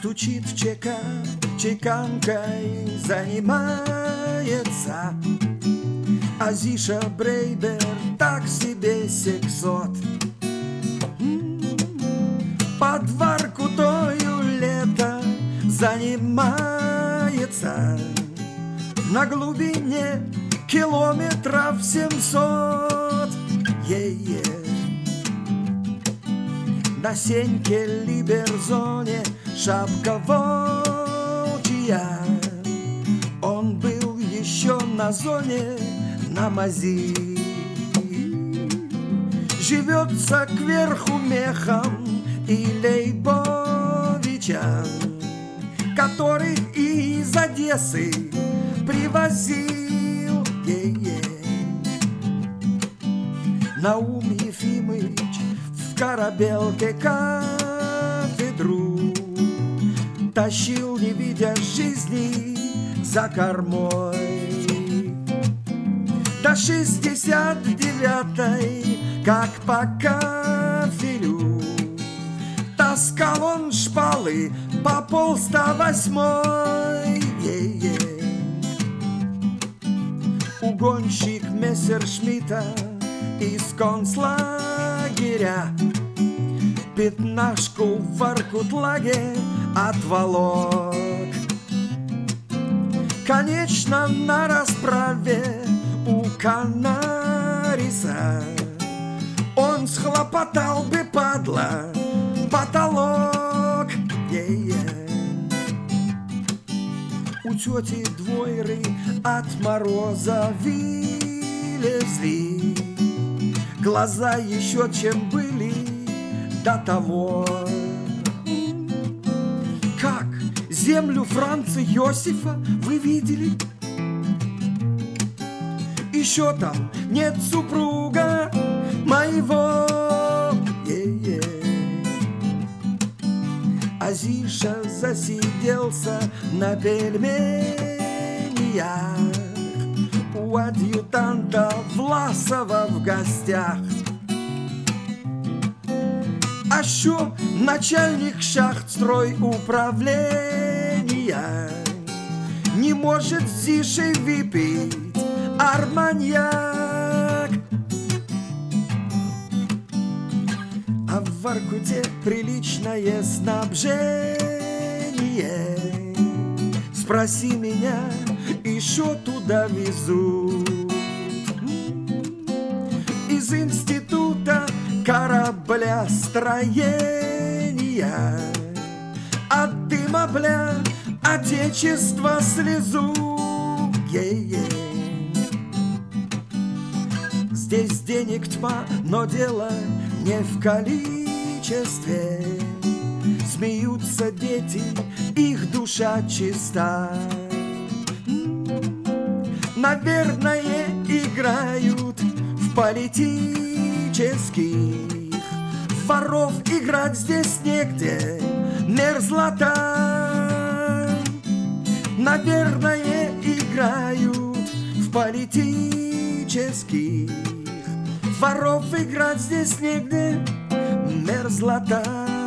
Стучит в ЧК, чеканкой занимается. Азиша Брейбер так себе сексот. Под Воркутою лето занимается. На глубине километров 700. На Сеньке Либерзоне шапка волчья. Он был еще на зоне, на мази. Живется кверху мехом и Лейбовича, который из Одессы привозил. Наум Ефимыч в корабелке кафедру тащил, не видя жизни, за кормой. До 69-й, как по кафелю, таскал он шпалы по 108-й. Угонщик Мессершмитта из концлагеря пятнашку в Воркутлаге отволок. Конечно, на расправе у Канариса он схлопотал бы, падла, потолок. У тети Двойры от мороза вылезли глаза еще чем были до того. Как землю Франца Иосифа вы видели? Еще там нет супруга моего. Азиша засиделся на пельменях у адъютанта Власова в гостях. А що начальник шахтстройуправления не может с Зишей выпить арманьяк? А в Воркуте приличное снабжение. Спроси меня, и шо туда везут? Из института кораблестроения от дыма, бля, отечество слезу. Здесь денег тьма, но дело не в количестве. Смеются дети, их душа чиста. Наверное, играют в политических. Воров играть здесь негде, мерзлота. Наверное, играют в политических. Воров играть здесь негде, мерзлота.